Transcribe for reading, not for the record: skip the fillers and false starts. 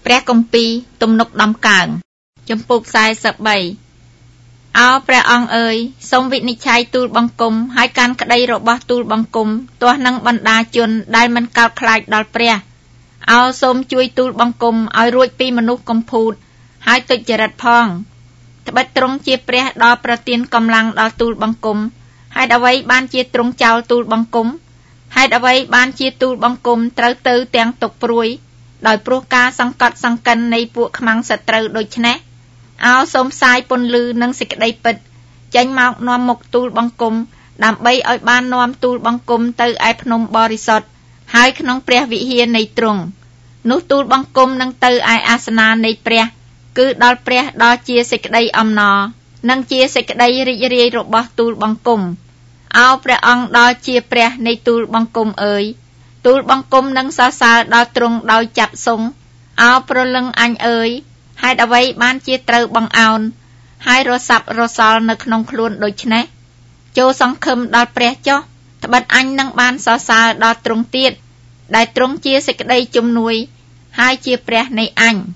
ព្រះគម្ពីរទំនុកដំកើងចំពុក43អោព្រះអង្គអើយសូមវិនិច្ឆ័យទូលបង្គំហើយការក្តីរបស់ទូលបង្គំទាស់នឹងបណ្ដាជនដែលមិនកោតខ្លាចដល់ព្រះអោសូមជួយទូលបង្គំឲ្យរួចពីមនុស្សកំពូតហើយទុច្ចរិតផងត្បិតទ្រង់ជាព្រះដល់ប្រទានកម្លាំងដល់ទូលបង្គំហេតុអ្វីបានជាទ្រង់ចោលទូលបង្គំហេតុអ្វីបានជាទូលបង្គំត្រូវទៅទាំងទុកព្រួយដោយព្រោះការសង្កត់សង្កិននៃពួកខ្មាំងសត្រូវដូច្នេះអោសូមផ្សាយពន្លឺនិងសេចក្តីពិតចេញមកនាំមុខទូលបង្គំដើម្បីឲ្យបាននាំទូលបង្គំទៅឯភ្នំបរិសុទ្ធហើយក្នុងព្រះវិហារនៃទ្រង់នោះទូលបង្គំនឹងទៅឯអាសនានៃព្រះគឺដល់ព្រះដល់ជាសេចក្តីអំណរនិងជាសេចក្តីរីករាយរបស់ទូលបង្គំអោព្រះអង្គដល់ជាព្រះនៃទូលបង្គំអើយទូលបង្គំនឹងសរសើរដល់ទ្រង់ដោយចាប់សង្ឃអោប្រលឹងអញអើយហេតុអ្វីបានជាត្រូវបង្អោនហើយរសាប់រសល់នៅក្នុងខ្លួនដូច្នេះចូលសង្ឃឹមដល់ព្រះចុះត្បិតអញនឹងបានសរសើរដល់ទ្រង់ទៀតដែលទ្រង់ជាសេចក្តីជំនួយហើយជាព្រះនៃអញ